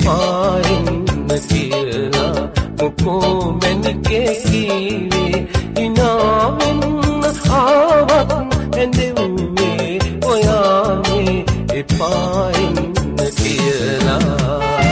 එපායින්න කියලා මොකෝ මැනිකේ කීවේ ඉනාවෙන්න ආවත් ඇඳෙව්වේ ඔයානේ එපායින්න කියලා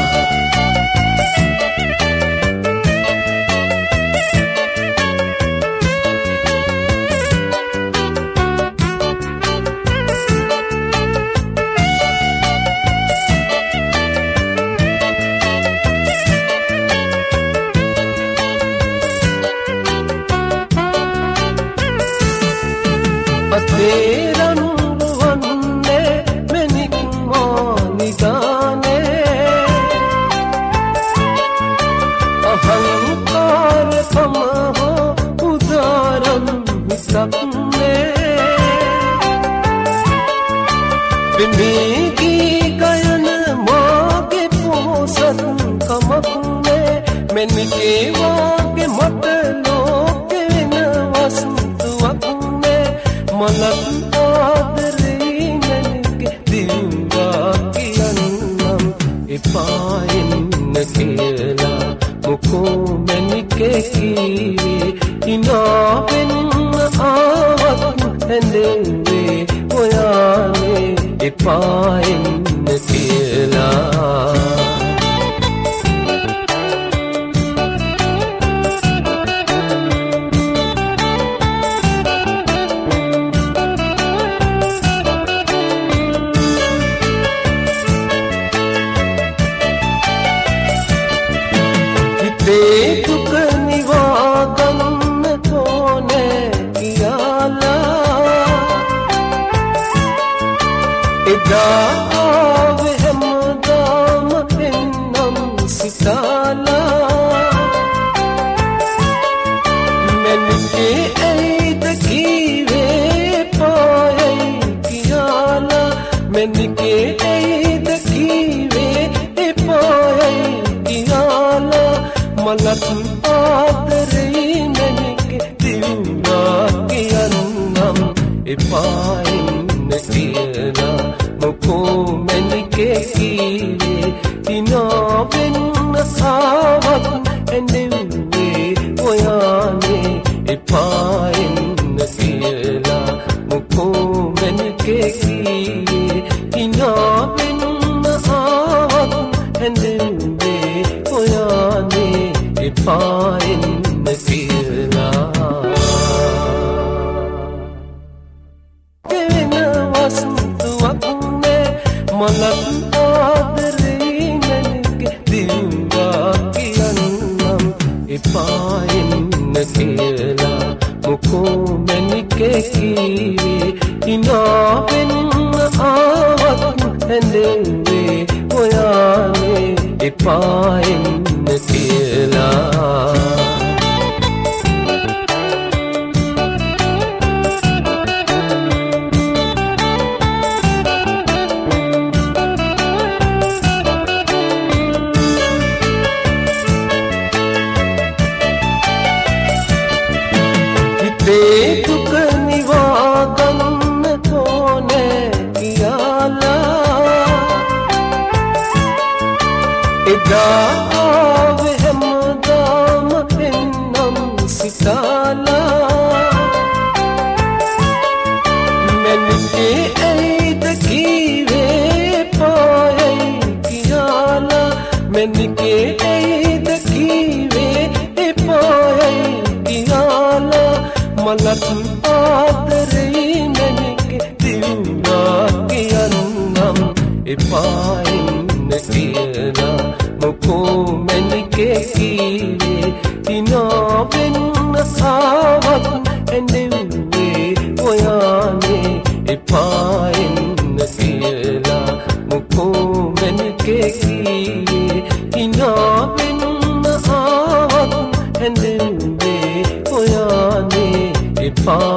මෙනිකේවාගේ මට ලෝකෙ වෙන වස්තුවක් නේ මලක් ආදරේ මැනිකේ දිව්වා කියන්නම් එපායින්න කියලා මොකෝ මැනිකේ කීවේ ඉනාවෙන්න ආවත් ඇඳෙව්වේ ඔයානේ එපායින්න කියලා දුක නිවා ගන්න තෝනේ කියලා එදා ආවේ හැමදාම එන්නම් සිතාලා මැනිකේ ඇයිද කීවේ පායයි කියලා මැනිකේ ඇයිද කීවේ එපායයි කියලා මලක් ආදරේ මැනිකේ දිව්වා කියන්නම් එපායින්න කියලා මොකෝ මැනිකේ කීවේ ඉනාවෙන්න ආවත් ඇඳෙව්වේ ඔයානේ එපායින්න කියලා මොකෝ මැනිකේ කීවේ ඉනාවෙන්න ආවත් ඇඳෙව්වේ ඔයානේ එපායින්න කියලා කෙවෙන වස්තුවක් නේ මලක් ආදරේ මැනිකේ දිව්වා කියන්නම් එපායින්න කියලා මොකෝ මැනිකේ කීවේ ඉනාවෙන්න ආවත් ඇඳෙව්වේ ඔයානේ එපායින්න කියලා හිතේ දුක නිවා ගන්න තෝනේ කියලා එදා ආවේ හැමදාම එන්නම් සිතාලා මැනිකේ ඇයිද කීවේ පායයි කියලා මැනිකේ ඇයිද කීවේ එපායයි කියලා මලක් ආදරේ මැනිකේ දිව්වා කියන්නම් එපායින්න කියලා මොකෝ මැනිකේ කීවේ ඉනාවෙන්න ආවත් ඇඳෙව්වේ ඔයානේ එපායින්න කියලා මොකෝ මැනිකේ කීවේ ඉනාවෙන්න ආවත් ඇඳෙව්වේ ඔයානේ එපා